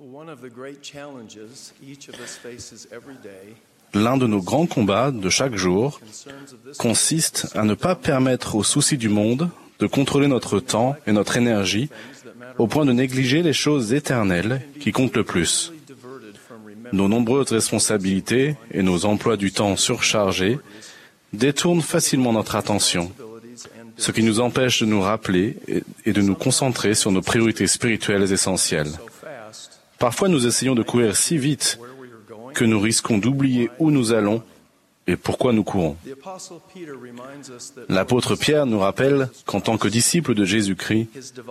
L'un de nos grands combats de chaque jour consiste à ne pas permettre aux soucis du monde de contrôler notre temps et notre énergie au point de négliger les choses éternelles qui comptent le plus. Nos nombreuses responsabilités et nos emplois du temps surchargés détournent facilement notre attention, ce qui nous empêche de nous rappeler et de nous concentrer sur nos priorités spirituelles essentielles. Parfois, nous essayons de courir si vite que nous risquons d'oublier où nous allons et pourquoi nous courons. L'apôtre Pierre nous rappelle qu'en tant que disciple de Jésus-Christ,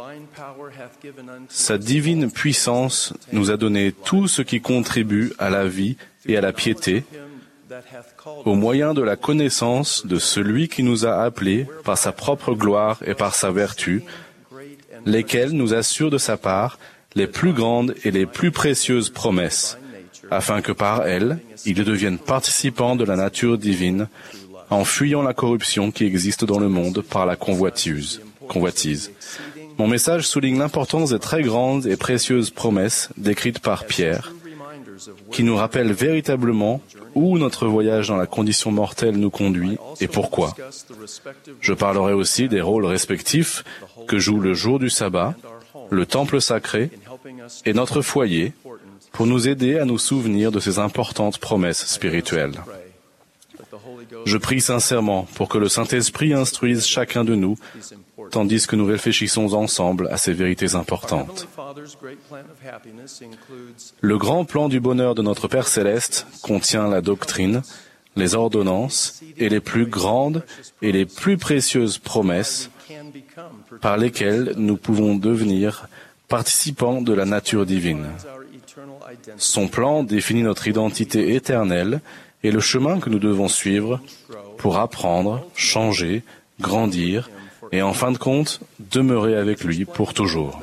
sa divine puissance nous a donné tout ce qui contribue à la vie et à la piété, au moyen de la connaissance de celui qui nous a appelés par sa propre gloire et par sa vertu, lesquels nous assurent de sa part les plus grandes et les plus précieuses promesses, afin que par elles, ils deviennent participants de la nature divine, en fuyant la corruption qui existe dans le monde par la convoitise. Mon message souligne l'importance des très grandes et précieuses promesses décrites par Pierre, qui nous rappellent véritablement où notre voyage dans la condition mortelle nous conduit et pourquoi. Je parlerai aussi des rôles respectifs que joue le jour du sabbat, le temple sacré et notre foyer pour nous aider à nous souvenir de ces importantes promesses spirituelles. Je prie sincèrement pour que le Saint-Esprit instruise chacun de nous, tandis que nous réfléchissons ensemble à ces vérités importantes. Le grand plan du bonheur de notre Père Céleste contient la doctrine, les ordonnances et les plus grandes et les plus précieuses promesses par lesquelles nous pouvons devenir participants de la nature divine. Son plan définit notre identité éternelle et le chemin que nous devons suivre pour apprendre, changer, grandir et en fin de compte, demeurer avec lui pour toujours.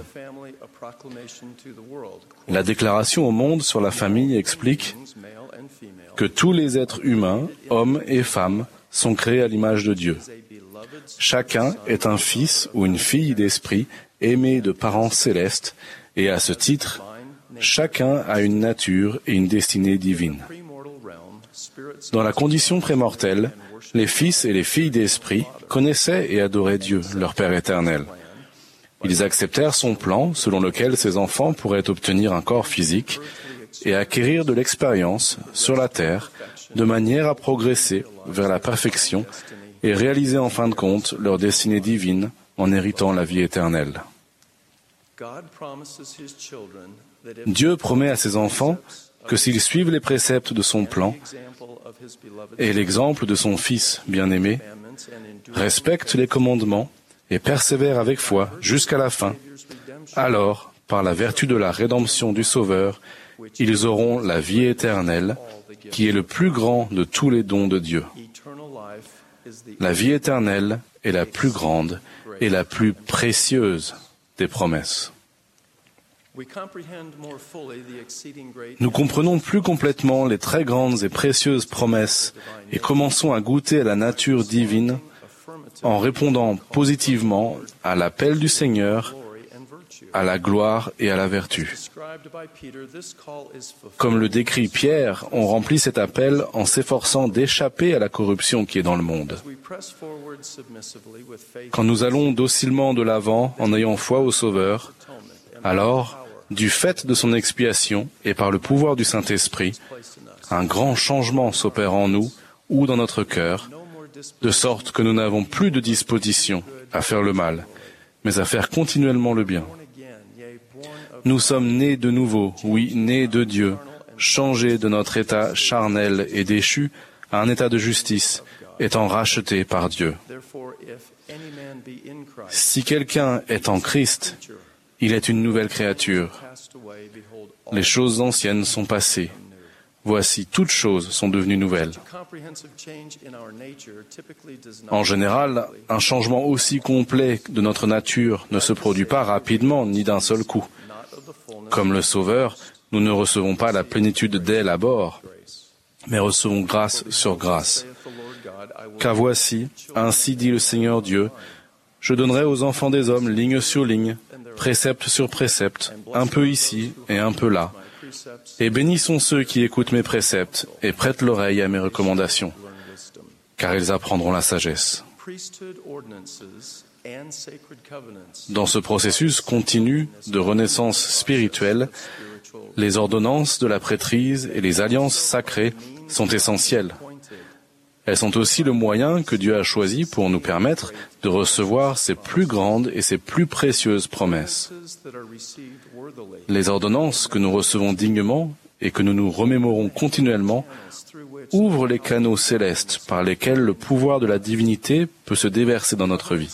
La déclaration au monde sur la famille explique que tous les êtres humains, hommes et femmes, sont créés à l'image de Dieu. Chacun est un fils ou une fille d'esprit aimé de parents célestes et à ce titre, chacun a une nature et une destinée divine. Dans la condition prémortelle, les fils et les filles d'esprit connaissaient et adoraient Dieu, leur Père éternel. Ils acceptèrent son plan selon lequel ces enfants pourraient obtenir un corps physique et acquérir de l'expérience sur la terre de manière à progresser vers la perfection et réaliser en fin de compte leur destinée divine en héritant la vie éternelle. Dieu promet à ses enfants que s'ils suivent les préceptes de son plan et l'exemple de son Fils bien-aimé, respectent les commandements et persévèrent avec foi jusqu'à la fin, alors, par la vertu de la rédemption du Sauveur, ils auront la vie éternelle, qui est le plus grand de tous les dons de Dieu. La vie éternelle est la plus grande et la plus précieuse des promesses. Nous comprenons plus complètement les très grandes et précieuses promesses et commençons à goûter à la nature divine en répondant positivement à l'appel du Seigneur, à la gloire et à la vertu. Comme le décrit Pierre, on remplit cet appel en s'efforçant d'échapper à la corruption qui est dans le monde. Quand nous allons docilement de l'avant en ayant foi au Sauveur, alors, du fait de son expiation et par le pouvoir du Saint-Esprit, un grand changement s'opère en nous ou dans notre cœur, de sorte que nous n'avons plus de disposition à faire le mal, mais à faire continuellement le bien. Nous sommes nés de nouveau, oui, nés de Dieu, changés de notre état charnel et déchu à un état de justice, étant rachetés par Dieu. Si quelqu'un est en Christ, il est une nouvelle créature. Les choses anciennes sont passées. Voici, toutes choses sont devenues nouvelles. En général, un changement aussi complet de notre nature ne se produit pas rapidement ni d'un seul coup. Comme le Sauveur, nous ne recevons pas la plénitude d'aile à bord, mais recevons grâce sur grâce. Car voici, ainsi dit le Seigneur Dieu, je donnerai aux enfants des hommes ligne sur ligne, précepte sur précepte, un peu ici et un peu là. Et bénis sont ceux qui écoutent mes préceptes et prêtent l'oreille à mes recommandations, car ils apprendront la sagesse. Dans ce processus continu de renaissance spirituelle, les ordonnances de la prêtrise et les alliances sacrées sont essentielles. Elles sont aussi le moyen que Dieu a choisi pour nous permettre de recevoir ses plus grandes et ses plus précieuses promesses. Les ordonnances que nous recevons dignement et que nous nous remémorons continuellement ouvrent les canaux célestes par lesquels le pouvoir de la divinité peut se déverser dans notre vie.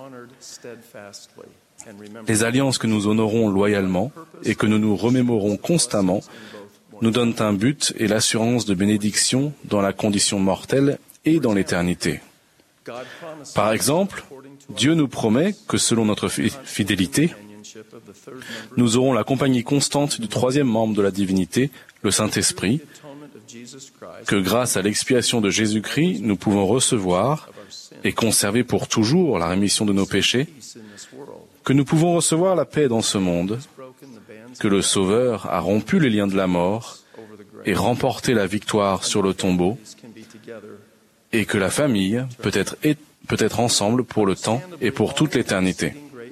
Les alliances que nous honorons loyalement et que nous nous remémorons constamment nous donnent un but et l'assurance de bénédiction dans la condition mortelle et dans l'éternité. Par exemple, Dieu nous promet que selon notre fidélité, nous aurons la compagnie constante du troisième membre de la divinité, le Saint-Esprit, que grâce à l'expiation de Jésus-Christ, nous pouvons recevoir et conserver pour toujours la rémission de nos péchés, que nous pouvons recevoir la paix dans ce monde, que le Sauveur a rompu les liens de la mort et remporté la victoire sur le tombeau, et que la famille peut être ensemble pour le temps et pour toute l'éternité.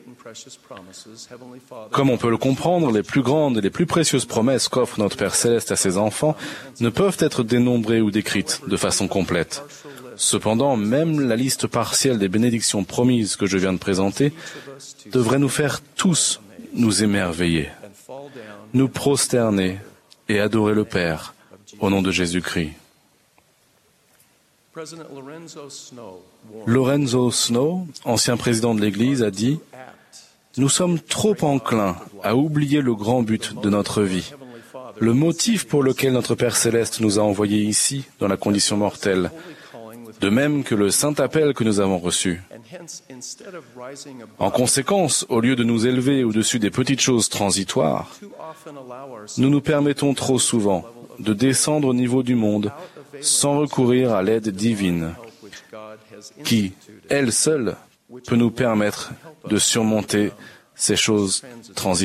Comme on peut le comprendre, les plus grandes et les plus précieuses promesses qu'offre notre Père Céleste à ses enfants ne peuvent être dénombrées ou décrites de façon complète. Cependant, même la liste partielle des bénédictions promises que je viens de présenter devrait nous faire tous nous émerveiller, nous prosterner et adorer le Père au nom de Jésus-Christ. Lorenzo Snow, ancien président de l'Église, a dit « Nous sommes trop enclins à oublier le grand but de notre vie, le motif pour lequel notre Père Céleste nous a envoyés ici, dans la condition mortelle, de même que le saint appel que nous avons reçu. En conséquence, au lieu de nous élever au-dessus des petites choses transitoires, nous nous permettons trop souvent de descendre au niveau du monde sans recourir à l'aide divine, qui, elle seule, peut nous permettre de surmonter ces choses transitoires. »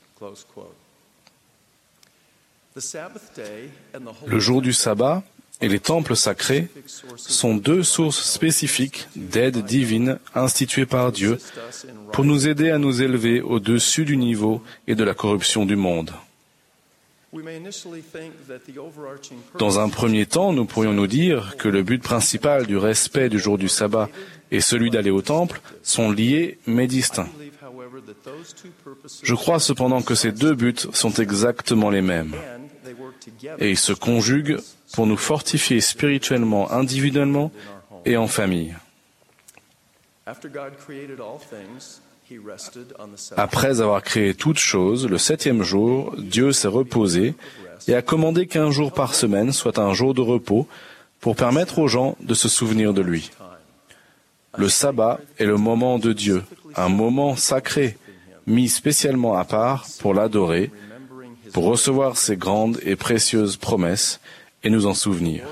Le jour du sabbat et les temples sacrés sont deux sources spécifiques d'aide divine instituées par Dieu pour nous aider à nous élever au-dessus du niveau et de la corruption du monde. Dans un premier temps, nous pourrions nous dire que le but principal du respect du jour du sabbat et celui d'aller au temple sont liés mais distincts. Je crois cependant que ces deux buts sont exactement les mêmes et ils se conjuguent pour nous fortifier spirituellement, individuellement et en famille. Après avoir créé toutes choses, le 7e jour, Dieu s'est reposé et a commandé qu'1 jour par semaine soit un jour de repos pour permettre aux gens de se souvenir de lui. Le sabbat est le moment de Dieu, un moment sacré, mis spécialement à part pour l'adorer, pour recevoir ses grandes et précieuses promesses et nous en souvenir.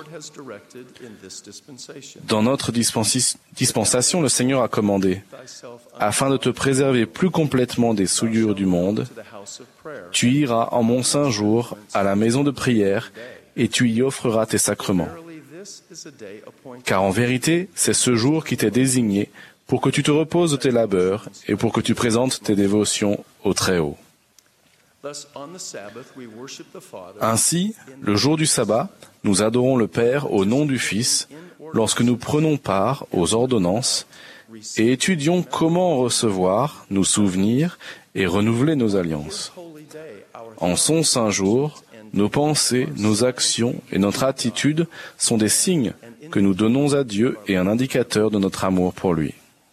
Dans notre dispensation, le Seigneur a commandé, afin de te préserver plus complètement des souillures du monde, tu iras en mon saint jour à la maison de prière et tu y offriras tes sacrements. Car en vérité, c'est ce jour qui t'est désigné pour que tu te reposes de tes labeurs et pour que tu présentes tes dévotions au Très-Haut. Ainsi, le jour du sabbat, nous adorons le Père au nom du Fils lorsque nous prenons part aux ordonnances et étudions comment recevoir, nous souvenir et renouveler nos alliances. En son saint jour, nos pensées, nos actions et notre attitude sont des signes que nous donnons à Dieu et un indicateur de notre amour pour lui.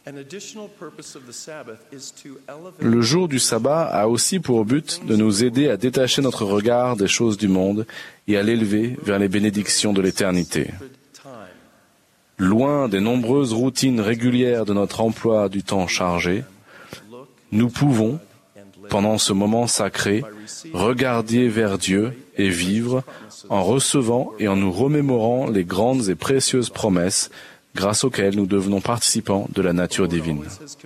Le jour du sabbat a aussi pour but de nous aider à détacher notre regard des choses du monde et à l'élever vers les bénédictions de l'éternité. Loin des nombreuses routines régulières de notre emploi du temps chargé, nous pouvons, pendant ce moment sacré, regarder vers Dieu et vivre en recevant et en nous remémorant les grandes et précieuses promesses grâce auquel nous devenons participants de la nature divine.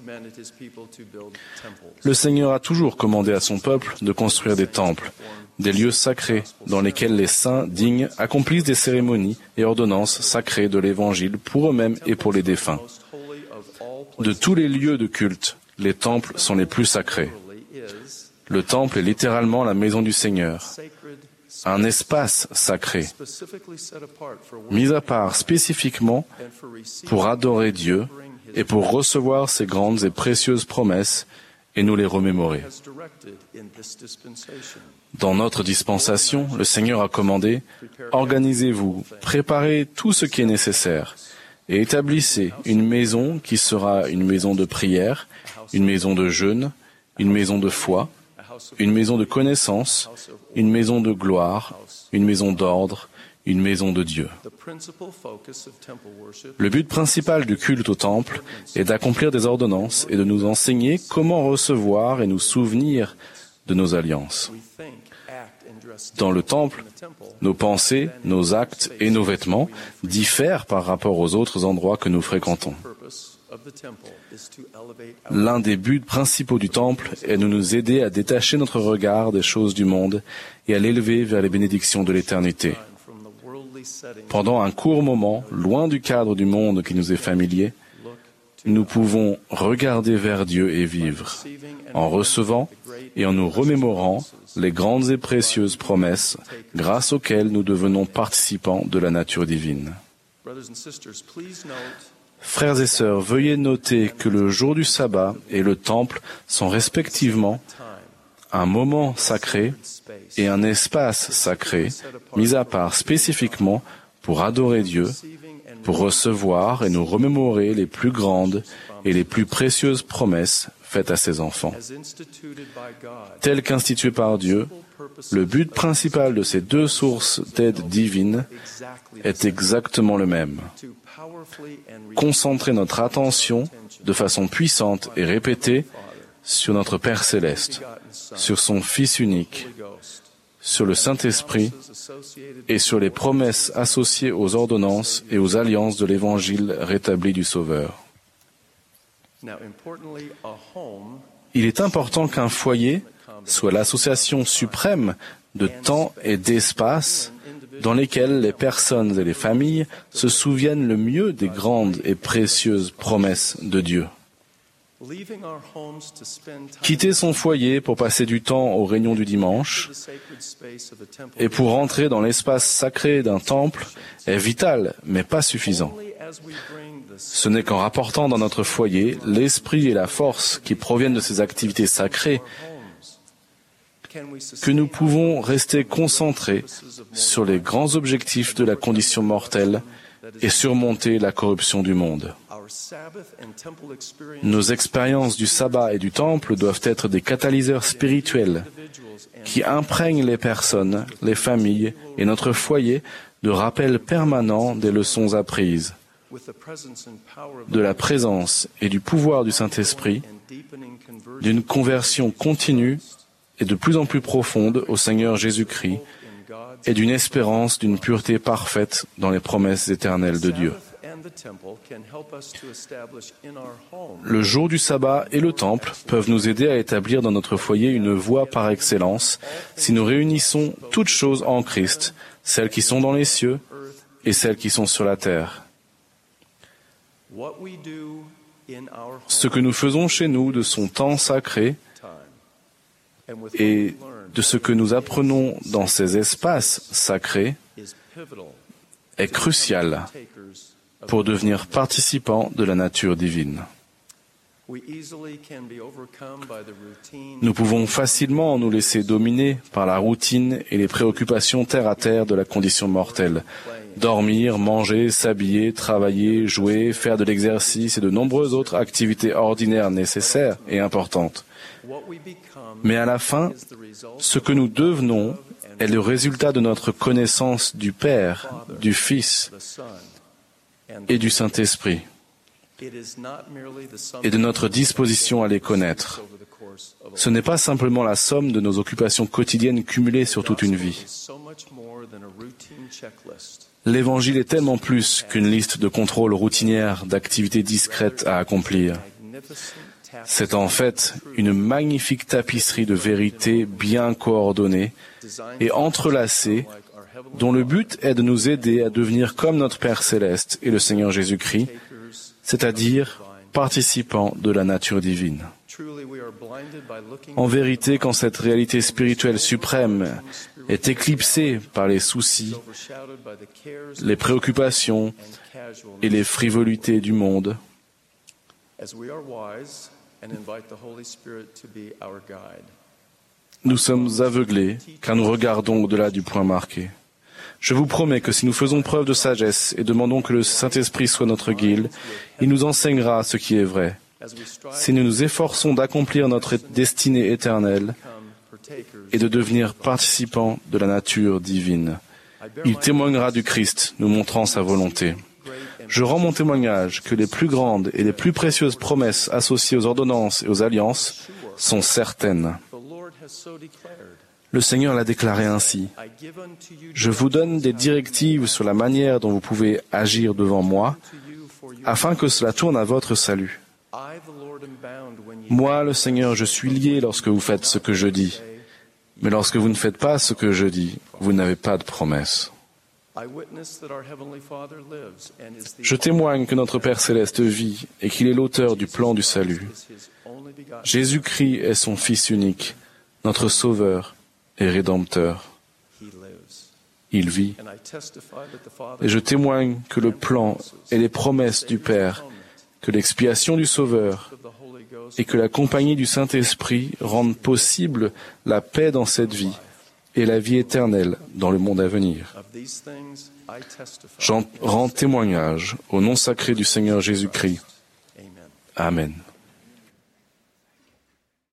Le Seigneur a toujours commandé à son peuple de construire des temples, des lieux sacrés dans lesquels les saints dignes accomplissent des cérémonies et ordonnances sacrées de l'Évangile pour eux-mêmes et pour les défunts. De tous les lieux de culte, les temples sont les plus sacrés. Le temple est littéralement la maison du Seigneur, un espace sacré, mis à part spécifiquement pour adorer Dieu et pour recevoir ses grandes et précieuses promesses et nous les remémorer. Dans notre dispensation, le Seigneur a commandé « Organisez-vous, préparez tout ce qui est nécessaire et établissez une maison qui sera une maison de prière, une maison de jeûne, une maison de foi, une maison de connaissance, une maison de gloire, une maison d'ordre, une maison de Dieu. » Le but principal du culte au temple est d'accomplir des ordonnances et de nous enseigner comment recevoir et nous souvenir de nos alliances. Dans le temple, nos pensées, nos actes et nos vêtements diffèrent par rapport aux autres endroits que nous fréquentons. L'un des buts principaux du temple est de nous aider à détacher notre regard des choses du monde et à l'élever vers les bénédictions de l'éternité. Pendant un court moment, loin du cadre du monde qui nous est familier, nous pouvons regarder vers Dieu et vivre, en recevant et en nous remémorant les grandes et précieuses promesses grâce auxquelles nous devenons participants de la nature divine. Frères et sœurs, veuillez noter que le jour du sabbat et le temple sont respectivement un moment sacré et un espace sacré, mis à part spécifiquement pour adorer Dieu, pour recevoir et nous remémorer les plus grandes et les plus précieuses promesses faites à ses enfants. Tel qu'institué par Dieu, le but principal de ces deux sources d'aide divine est exactement le même. Concentrer notre attention de façon puissante et répétée sur notre Père céleste, sur son Fils unique, sur le Saint-Esprit et sur les promesses associées aux ordonnances et aux alliances de l'Évangile rétabli du Sauveur. Il est important qu'un foyer soit l'association suprême de temps et d'espace dans lesquels les personnes et les familles se souviennent le mieux des grandes et précieuses promesses de Dieu. Quitter son foyer pour passer du temps aux réunions du dimanche et pour entrer dans l'espace sacré d'un temple est vital, mais pas suffisant. Ce n'est qu'en rapportant dans notre foyer l'esprit et la force qui proviennent de ces activités sacrées que nous pouvons rester concentrés sur les grands objectifs de la condition mortelle et surmonter la corruption du monde. Nos expériences du sabbat et du temple doivent être des catalyseurs spirituels qui imprègnent les personnes, les familles et notre foyer de rappels permanents des leçons apprises, de la présence et du pouvoir du Saint-Esprit, d'une conversion continue et de plus en plus profonde au Seigneur Jésus-Christ et d'une espérance d'une pureté parfaite dans les promesses éternelles de Dieu. Le jour du sabbat et le temple peuvent nous aider à établir dans notre foyer une voie par excellence si nous réunissons toutes choses en Christ, celles qui sont dans les cieux et celles qui sont sur la terre. Ce que nous faisons chez nous de son temps sacré et de ce que nous apprenons dans ces espaces sacrés est crucial pour devenir participants de la nature divine. Nous pouvons facilement nous laisser dominer par la routine et les préoccupations terre à terre de la condition mortelle. Dormir, manger, s'habiller, travailler, jouer, faire de l'exercice et de nombreuses autres activités ordinaires nécessaires et importantes. Mais à la fin, ce que nous devenons est le résultat de notre connaissance du Père, du Fils et du Saint-Esprit, et de notre disposition à les connaître. Ce n'est pas simplement la somme de nos occupations quotidiennes cumulées sur toute une vie. L'Évangile est tellement plus qu'une liste de contrôles routinières d'activités discrètes à accomplir. C'est en fait une magnifique tapisserie de vérités bien coordonnées et entrelacées, dont le but est de nous aider à devenir comme notre Père céleste et le Seigneur Jésus-Christ, c'est-à-dire participants de la nature divine. En vérité, quand cette réalité spirituelle suprême est éclipsée par les soucis, les préoccupations et les frivolités du monde, nous sommes aveuglés car nous regardons au-delà du point marqué. Je vous promets que si nous faisons preuve de sagesse et demandons que le Saint-Esprit soit notre guide, il nous enseignera ce qui est vrai. Si nous nous efforçons d'accomplir notre destinée éternelle et de devenir participants de la nature divine, il témoignera du Christ, nous montrant sa volonté. Je rends mon témoignage que les plus grandes et les plus précieuses promesses associées aux ordonnances et aux alliances sont certaines. Le Seigneur l'a déclaré ainsi. Je vous donne des directives sur la manière dont vous pouvez agir devant moi, afin que cela tourne à votre salut. Moi, le Seigneur, je suis lié lorsque vous faites ce que je dis. Mais lorsque vous ne faites pas ce que je dis, vous n'avez pas de promesse. Je témoigne que notre Père céleste vit et qu'il est l'auteur du plan du salut. Jésus-Christ est son Fils unique, notre Sauveur et Rédempteur. Il vit. Et je témoigne que le plan et les promesses du Père, que l'expiation du Sauveur et que la compagnie du Saint-Esprit rendent possible la paix dans cette vie et la vie éternelle dans le monde à venir. J'en rends témoignage au nom sacré du Seigneur Jésus-Christ. Amen.